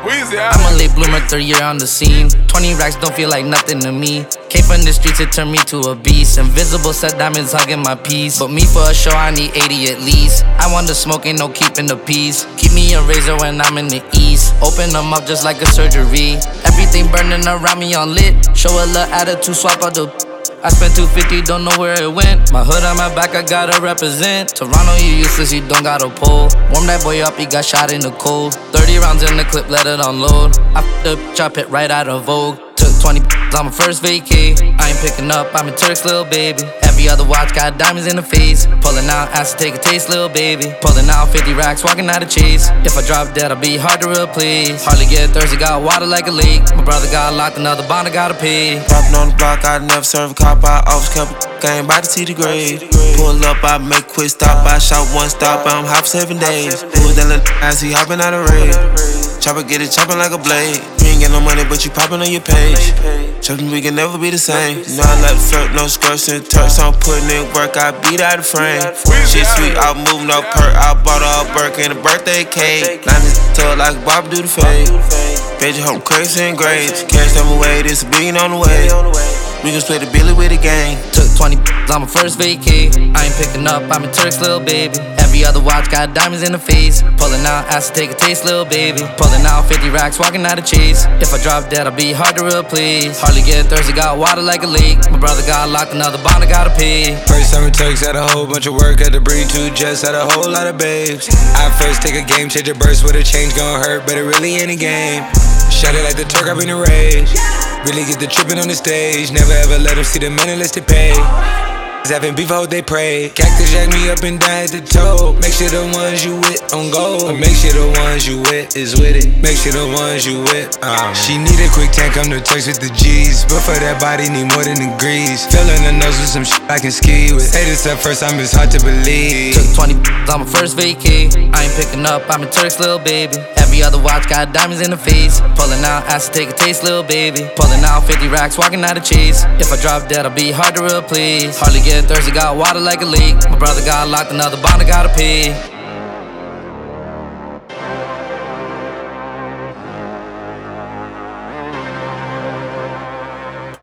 I'm a late bloomer, 3rd year on the scene. 20 racks don't feel like nothing to me. Came from the streets, it turned me to a beast. Invisible set diamonds hugging my piece. But me for a show, I need 80 at least. I want the smoke, ain't no keeping the peace. Keep me a razor when I'm in the east. Open them up just like a surgery. Everything burning around me on lit. Show a little attitude, swap out the I spent 250, don't know where it went. My hood on my back, I gotta represent. Toronto, you useless, you don't got a pole. Warm that boy up, he got shot in the cold. 30 rounds in the clip, let it unload. I f***ed up, chop it right out of Vogue. Took 20 on my first vacay. I ain't picking up, I'm a Turk's little baby. Every other watch got diamonds in the face. Pulling out, asked to take a taste, little baby. Pulling out 50 racks, walking out of chase. If I drop dead, I'll be hard to replace. Hardly get thirsty, got water like a lake. My brother got locked, another bond I gotta pay. Poppin' on the block, I never serve a cop. I always kept a game by the T degrade. Pull up, I make quick stop. I shot one stop, I'm hop 7 days. Who's that little ass, he hopping out of raid. Chopper get it chopping like a blade. You ain't get no money, but you popping on your page. Chopping, we can never be the same. You know I like to flirt, no skirts and turks. I'm putting in work, I beat out the frame. Shit sweet, I move no perk. I bought her a Burke and a birthday cake. Line this to like Bob do the fade. Page home crazy and grades. Cash them away, this a billion on the way. We can split the Billy with the gang. Took 20 on my first vacay. I ain't picking up, I'm a Turk's little baby. Every other watch got diamonds in the face. Pulling out, asked to take a taste, little baby. Pulling out 50 racks, walking out of chase. If I drop dead, I'll be hard to replace. Hardly get thirsty, got water like a lake. My brother got locked, another bond I gotta pay. First time in Turks, had a whole bunch of work. Had to breed 2 jets, had a whole lot of babes. I first take a game, change a burst with a change gon' hurt, but it really ain't a game. Shot it like the Turk, I've been a rage. Really get the trippin' on the stage. Never ever let them see the men unless they pay. Having beef, I hope they pray. Cactus jack me up and down at the toe. Make sure the ones you with on go. Make sure the ones you with is with it. Make sure the ones you with. She need a quick tank, come to Turks with the G's. But for that body, need more than degrees. Filling the nose with some shit I can ski with. Hey, this at first time, it's hard to believe. Took 20 on my first vacay. I ain't picking up, I'm a Turk's little baby. Every other watch got diamonds in the face. Pulling out, asked to take a taste, little baby. Pulling out 50 racks, walking out of chase. If I drop dead, I'll be hard to replace. Hardly get thirsty, got water like a lake. My brother got locked, another bond I gotta pay.